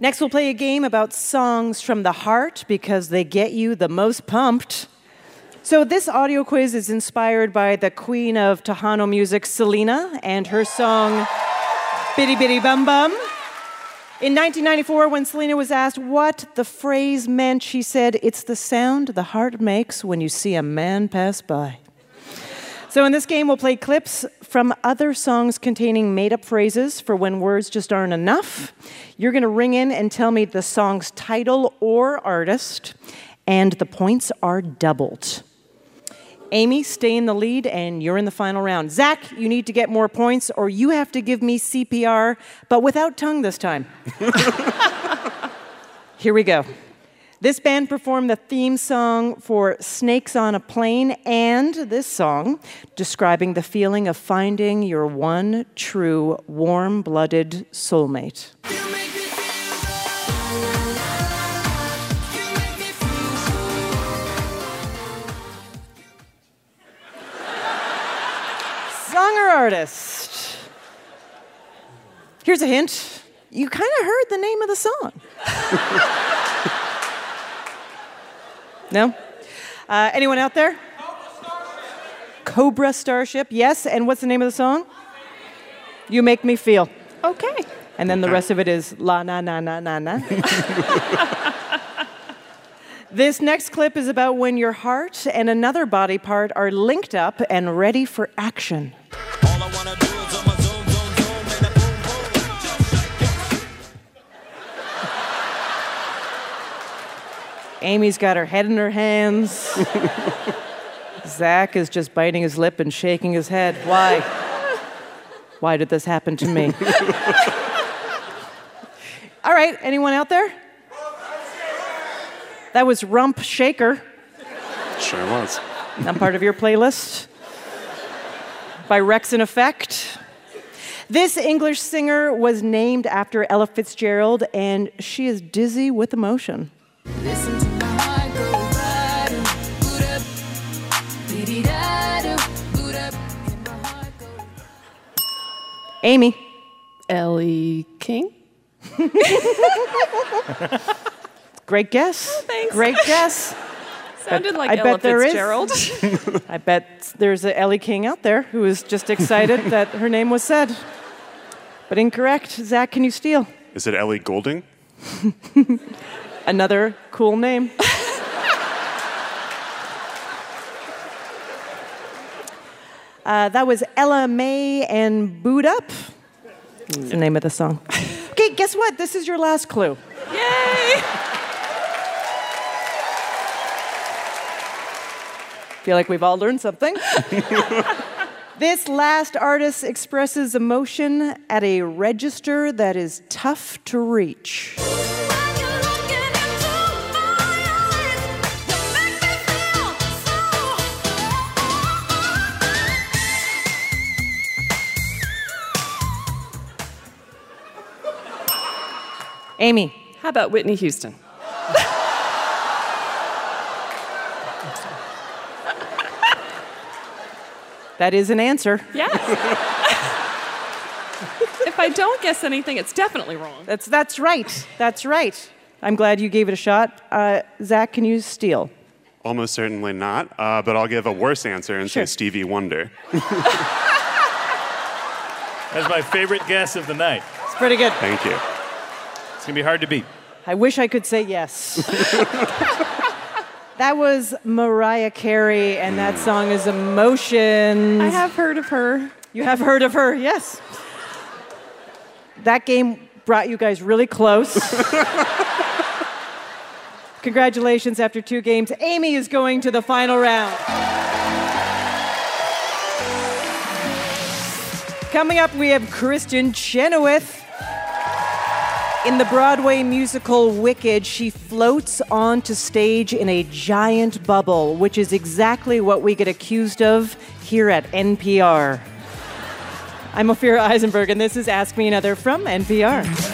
Next, we'll play a game about songs from the heart because they get you the most pumped. So this audio quiz is inspired by the queen of Tejano music, Selena, and her song, Bidi Bidi Bum Bum. In 1994, when Selena was asked what the phrase meant, she said, "It's the sound the heart makes when you see a man pass by." So in this game, we'll play clips from other songs containing made-up phrases for when words just aren't enough. You're going to ring in and tell me the song's title or artist, and the points are doubled. Amy, stay in the lead, and you're in the final round. Zach, you need to get more points, or you have to give me CPR, but without tongue this time. Here we go. This band performed the theme song for Snakes on a Plane and this song describing the feeling of finding your one true warm-blooded soulmate. Song or artist? Here's a hint. You kind of heard the name of the song. No? Anyone out there? Cobra Starship, yes. And what's the name of the song? You Make Me Feel. Okay. And then the rest of it is la na na na na na. This next clip is about when your heart and another body part are linked up and ready for action. All I wanna do is on my zoom, zoom, zoom, and a boom, boom. Just shake it. Amy's got her head in her hands. Zach is just biting his lip and shaking his head. Why? Why did this happen to me? All right, anyone out there? That was Rump Shaker. Sure was. Not part of your playlist? By Rex-in-Effect. This English singer was named after Ella Fitzgerald, and she is dizzy with emotion. Listen to my heart go right, boot up, dee-dee-da-do, boot up, and my heart go. Amy. Ellie King. Great guess. Oh, thanks. Great guess. Sounded like Ella Fitzgerald. I bet there's a Ellie King out there who is just excited that her name was said. But incorrect. Zach, can you steal? Is it Ellie Goulding? Another cool name. That was Ella May and Boot Up. That's the name of the song. Okay, guess what? This is your last clue. Yay! Feel like we've all learned something. This last artist expresses emotion at a register that is tough to reach. Amy. How about Whitney Houston? That is an answer. Yes. If I don't guess anything, it's definitely wrong. That's right. That's right. I'm glad you gave it a shot. Zach, can you steal? Almost certainly not, but I'll give a worse answer and say Stevie Wonder. That's my favorite guess of the night. It's pretty good. Thank you. It's going to be hard to beat. I wish I could say yes. That was Mariah Carey, and that song is Emotions. I have heard of her. You have heard of her, yes. That game brought you guys really close. Congratulations, after 2 games. Amy is going to the final round. Coming up, we have Kristen Chenoweth. In the Broadway musical Wicked, she floats onto stage in a giant bubble, which is exactly what we get accused of here at NPR. I'm Ophira Eisenberg, and this is Ask Me Another from NPR.